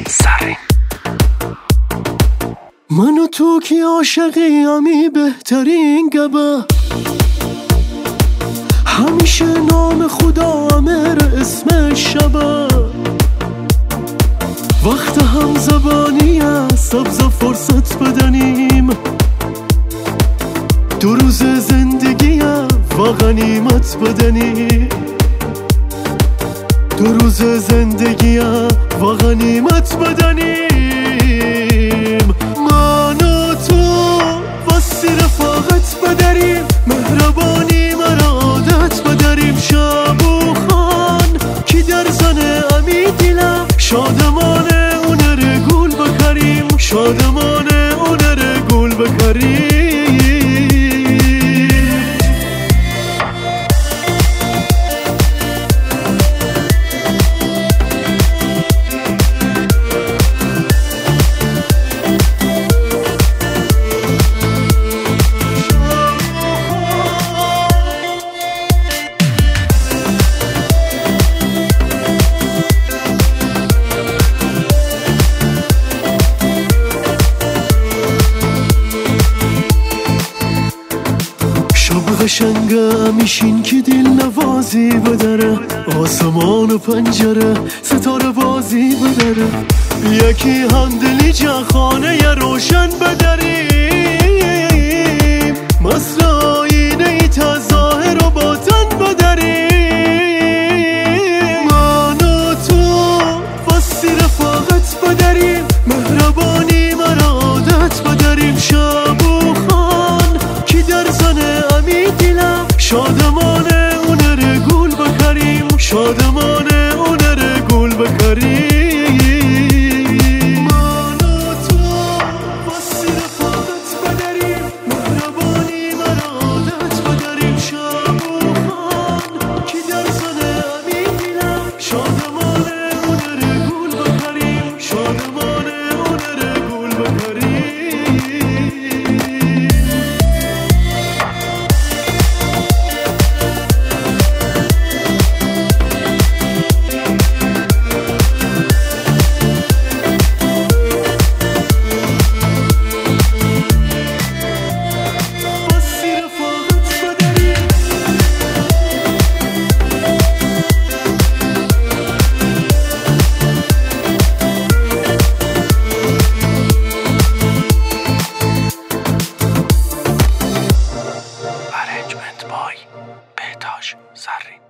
زرین. من و تو کی عاشقیمی بهترین گبه، همیشه نام خدا امر اسم شبه، وقت هم زبانی سبز فرصت بدنیم، دو روز زندگی و غنیمت بدنیم، دو روز زندگی و غنیمت بدنیم. من و تو واسه رفاقت بدریم، مهربانی مرا عادت بدریم، شب و خان کی در زنه امی دیلم، شادمانه اونه گول بکریم، شادمانه اونه گول بکریم. قشنگه میشین که دل نوازی بدره، آسمان و پنجره ستاره بازی بدره، یکی همدلی جخانه ی روشن بدریم، مثل آینه ای تا ظاهر و باطن بدریم. من و تو واسه رفاقت بدریم، مهربانی مرا عادت بدریم، شب و خان کی در زنه امی دیلم، شادمانه اونه گول بکریم، شادمانه اونه گول بکریم. من و تو واسه رفاقت بدریم، مهربانی مرا عادت بدریم، شب و خان کی در زنه امی دیلم، شادمانه اونه گول بکریم، شادمانه اونه گول بکریم. Arrangement by بهتاج زرین.